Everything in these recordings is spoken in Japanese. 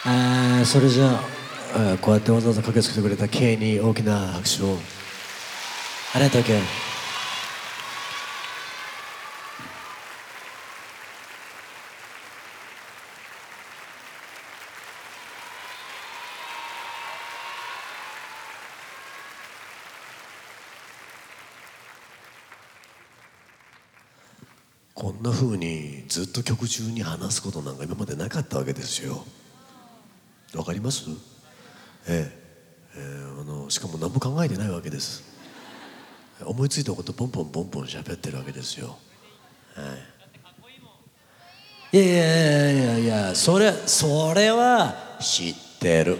それじゃあ、こうやってわざわざ駆けつけてくれた K に大きな拍手を。ありがとう K。こんな風にずっと曲中に話すことなんか今までなかったわけですよ。わかります？しかも何も考えてないわけです。思いついたことポンポンポンポン喋ってるわけですよ。いやいやいやいや、それは知ってる。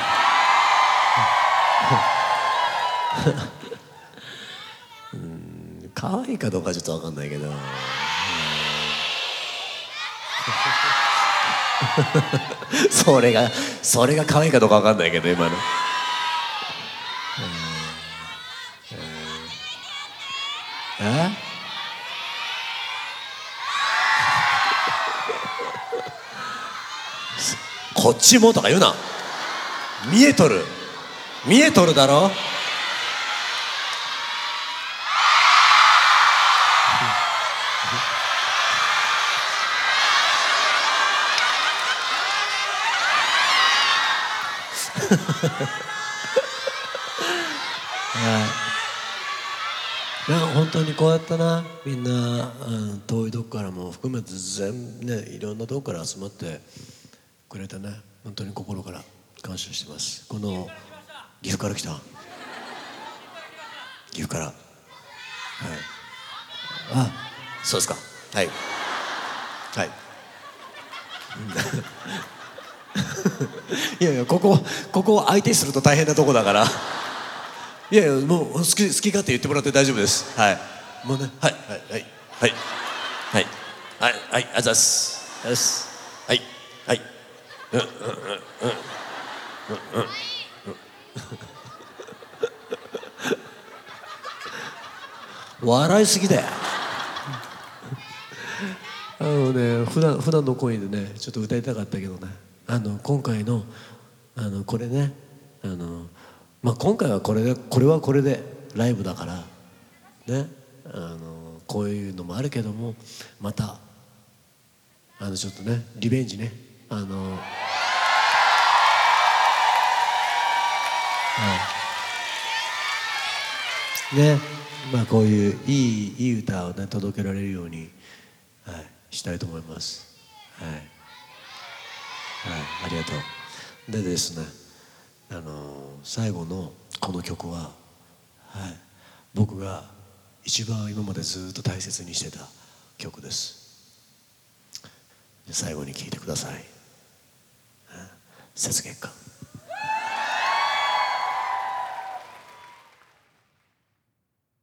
可愛いかどうかちょっと分かんないけど、それが可愛いかどうか分かんないけど今の。こっちもとか言うな。見えとるだろ。本当にこうやったな、みんな、遠いとこからも含めて全部ね、いろんなとこから集まってくれてね、本当に心から感謝してます。この岐阜から来た、岐阜から、はい、そうですか、はいはい。いやいや、ここを相手すると大変なとこだから。いやいや、もう好き勝手言ってもらって大丈夫です。はい、もうね、はいはいはいはいはいはいはい、ありがとうございます。はいはい、笑いすぎだよ。普段の声でね、ちょっと歌いたかったけどね、今回のこれね、今回はこれはこれでライブだからね、こういうのもあるけども、またちょっとね、リベンジね、ね、こういういい歌をね届けられるように、したいと思います。はい、ありがとう。でですね、最後のこの曲は、僕が一番今までずっと大切にしてた曲です。最後に聴いてください。雪月花。